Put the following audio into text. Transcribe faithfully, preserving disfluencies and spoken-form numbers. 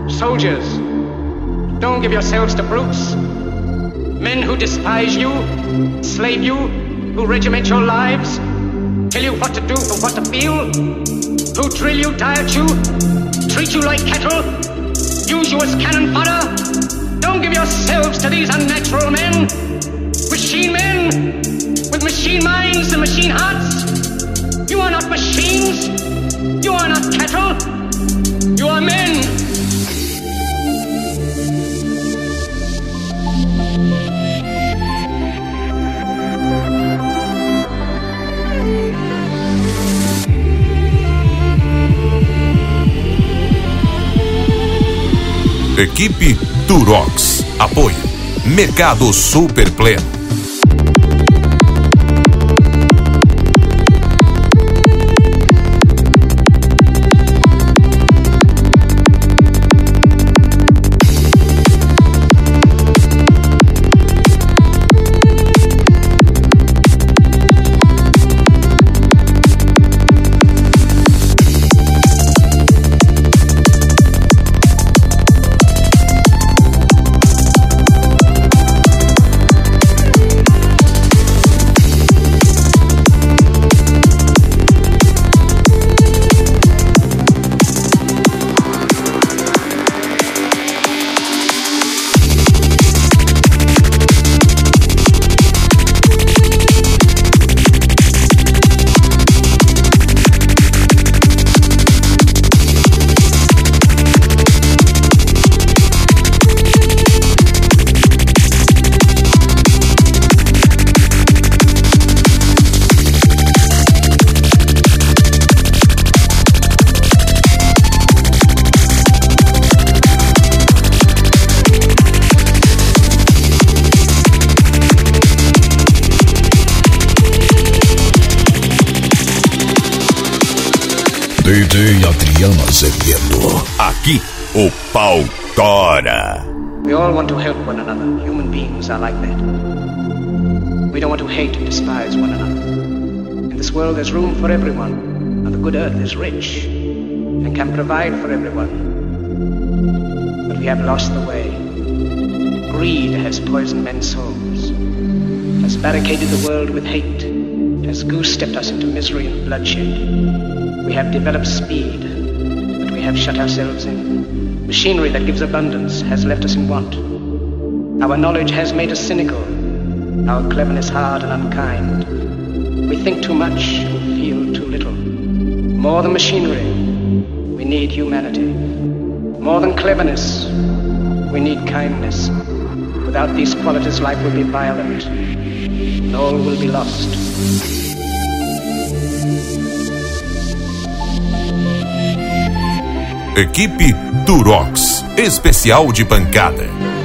Soldiers, don't give yourselves to brutes. Men who despise you, slave you, who regiment your lives, tell you what to do and what to feel, who drill you, diet you, treat you like cattle, use you as cannon fodder. Don't give yourselves to these unnatural men, machine men, with machine minds and machine hearts. You are not machines, you are not cattle, you are men. Equipe Durox. Apoio Mercado Super Pleno. D J Adriano Azevedo. Aqui o pau tora. We all want to help one another. Human beings are like that. We don't want to hate and despise one another. In this world there's room for everyone. And the good earth is rich and can provide for everyone. But we have lost the way. Greed has poisoned men's souls, has barricaded the world with hate, has goose-stepped us into misery and bloodshed. We have developed speed, but we have shut ourselves in. Machinery that gives abundance has left us in want. Our knowledge has made us cynical, our cleverness hard and unkind. We think too much and feel too little. More than machinery, we need humanity. More than cleverness, we need kindness. Without these qualities, life will be violent, and all will be lost. Equipe Durox. Especial de pancada.